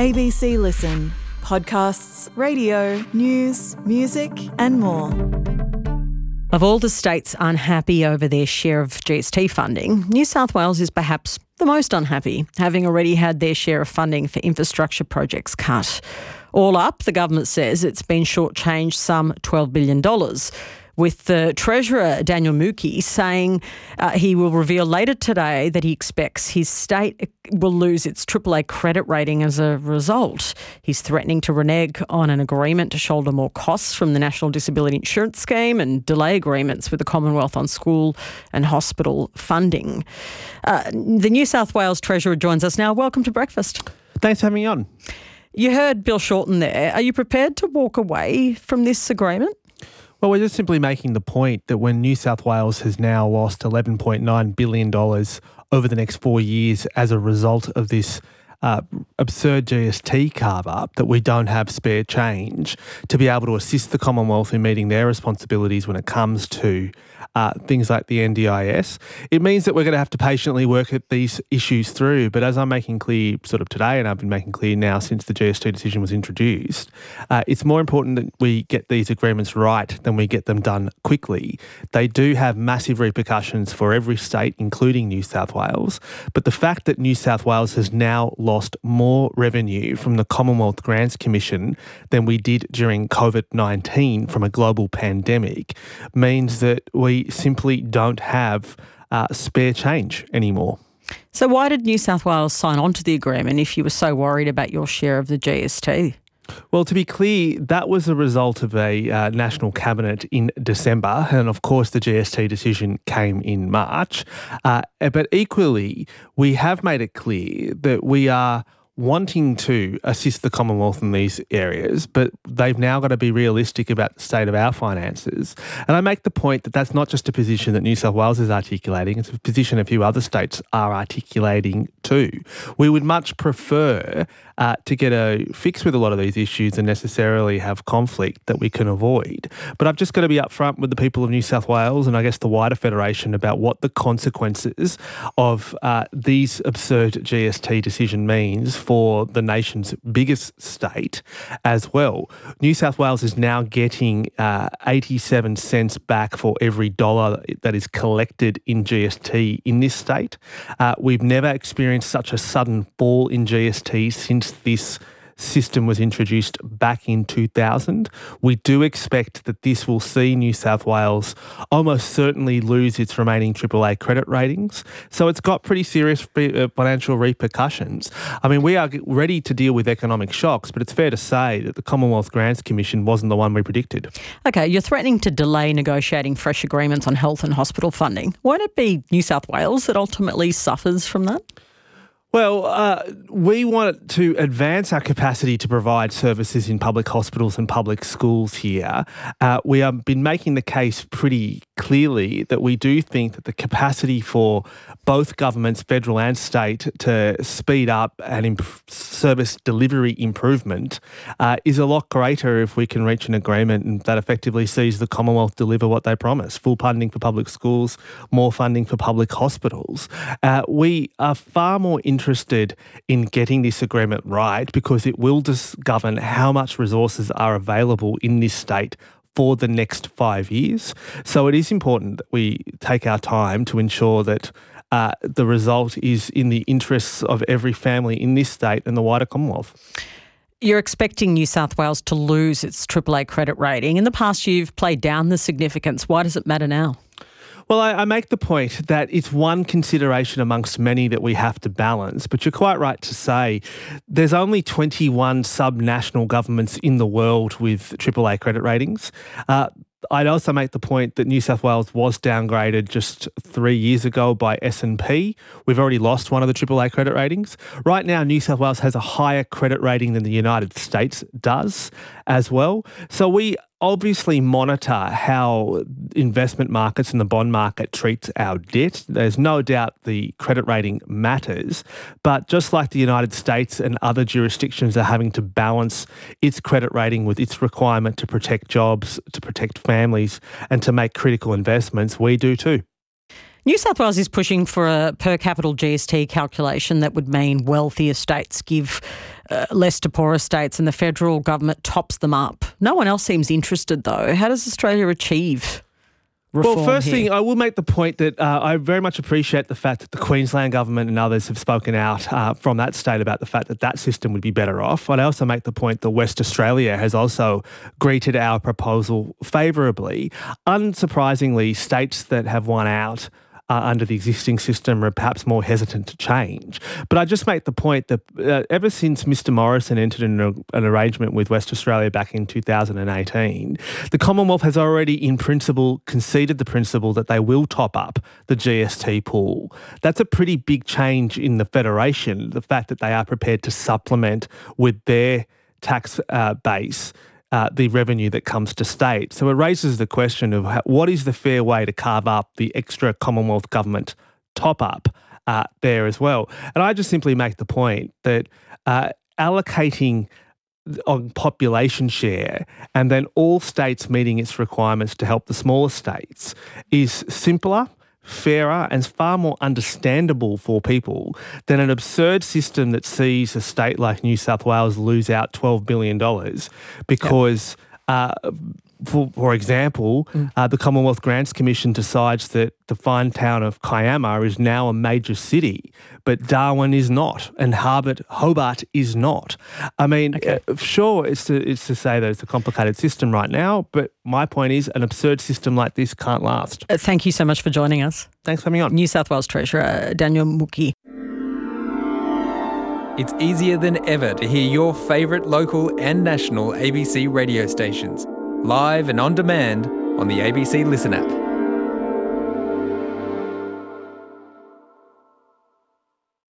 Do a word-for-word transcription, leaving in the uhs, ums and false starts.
A B C Listen. Podcasts, radio, news, music and more. Of all the states unhappy over their share of G S T funding, New South Wales is perhaps the most unhappy, having already had their share of funding for infrastructure projects cut. All up, the government says it's been shortchanged some twelve billion dollars, with the Treasurer, Daniel Mookhey, saying uh, he will reveal later today that he expects his state will lose its triple A credit rating as a result. He's threatening to renege on an agreement to shoulder more costs from the National Disability Insurance Scheme and delay agreements with the Commonwealth on school and hospital funding. Uh, the New South Wales Treasurer joins us now. Welcome to Breakfast. Thanks for having me on. You heard Bill Shorten there. Are you prepared to walk away from this agreement? Well, we're just simply making the point that when New South Wales has now lost eleven point nine billion dollars over the next four years as a result of this uh, absurd G S T carve-up, that we don't have spare change to be able to assist the Commonwealth in meeting their responsibilities when it comes to uh, things like the N D I S. It means that we're going to have to patiently work at these issues through. But as I'm making clear sort of today, and I've been making clear now since the G S T decision was introduced, uh, it's more important that we get these agreements right than we get them done quickly. They do have massive repercussions for every state, including New South Wales. But the fact that New South Wales has now lost more revenue from the Commonwealth Grants Commission than we did during COVID nineteen from a global pandemic means that we simply don't have uh, spare change anymore. So why did New South Wales sign on to the agreement if you were so worried about your share of the G S T? Well, to be clear, that was a result of a uh, National Cabinet in December, and of course the G S T decision came in March. Uh, but equally, we have made it clear that we are wanting to assist the Commonwealth in these areas, but they've now got to be realistic about the state of our finances. And I make the point that that's not just a position that New South Wales is articulating, it's a position a few other states are articulating too. We would much prefer uh, to get a fix with a lot of these issues and necessarily have conflict that we can avoid. But I've just got to be upfront with the people of New South Wales and I guess the wider Federation about what the consequences of uh, these absurd G S T decision means for the nation's biggest state as well. New South Wales is now getting uh, eighty-seven cents back for every dollar that is collected in G S T in this state. Uh, we've never experienced such a sudden fall in G S T since this system was introduced back in two thousand. We do expect that this will see New South Wales almost certainly lose its remaining triple A credit ratings. So it's got pretty serious financial repercussions. I mean, we are ready to deal with economic shocks, but it's fair to say that the Commonwealth Grants Commission wasn't the one we predicted. Okay, you're threatening to delay negotiating fresh agreements on health and hospital funding. Won't it be New South Wales that ultimately suffers from that? Well, uh, we want to advance our capacity to provide services in public hospitals and public schools here. Uh, we have been making the case pretty clearly that we do think that the capacity for both governments, federal and state, to speed up and imp- service delivery improvement uh, is a lot greater if we can reach an agreement that effectively sees the Commonwealth deliver what they promise: full funding for public schools, more funding for public hospitals. Uh, we are far more interested interested in getting this agreement right because it will just govern how much resources are available in this state for the next five years. So it is important that we take our time to ensure that uh, the result is in the interests of every family in this state and the wider Commonwealth. You're expecting New South Wales to lose its triple A credit rating. In the past, you've played down the significance. Why does it matter now? Well, I, I make the point that it's one consideration amongst many that we have to balance, but you're quite right to say there's only twenty-one sub-national governments in the world with triple A credit ratings. Uh, I'd also make the point that New South Wales was downgraded just three years ago by S and P. We've already lost one of the triple A credit ratings. Right now, New South Wales has a higher credit rating than the United States does as well. So we obviously monitor how investment markets and the bond market treats our debt. There's no doubt the credit rating matters, but just like the United States and other jurisdictions are having to balance its credit rating with its requirement to protect jobs, to protect families and to make critical investments, we do too. New South Wales is pushing for a per capita G S T calculation that would mean wealthier states give uh, less to poorer states and the federal government tops them up. No one else seems interested, though. How does Australia achieve reform Well, first here? thing, I will make the point that uh, I very much appreciate the fact that the Queensland government and others have spoken out uh, from that state about the fact that that system would be better off. I'd also make the point that West Australia has also greeted our proposal favourably. Unsurprisingly, states that have won out Uh, under the existing system are perhaps more hesitant to change. But I just make the point that uh, ever since Mister Morrison entered in a, an arrangement with West Australia back in two thousand eighteen, the Commonwealth has already in principle conceded the principle that they will top up the G S T pool. That's a pretty big change in the Federation, the fact that they are prepared to supplement with their tax uh, base Uh, the revenue that comes to state. So it raises the question of how, what is the fair way to carve up the extra Commonwealth government top-up uh, there as well. And I just simply make the point that uh, allocating on population share and then all states meeting its requirements to help the smaller states is simpler, fairer and far more understandable for people than an absurd system that sees a state like New South Wales lose out twelve billion dollars because, yep. uh, for, for example, mm. uh, the Commonwealth Grants Commission decides that the fine town of Kiama is now a major city, but Darwin is not and Hobart, Hobart is not. I mean, okay. uh, sure, it's to, it's to say that it's a complicated system right now, but my point is an absurd system like this can't last. Uh, thank you so much for joining us. Thanks for coming on. New South Wales Treasurer Daniel Mookhey. It's easier than ever to hear your favourite local and national A B C radio stations, live and on demand on the A B C Listen app.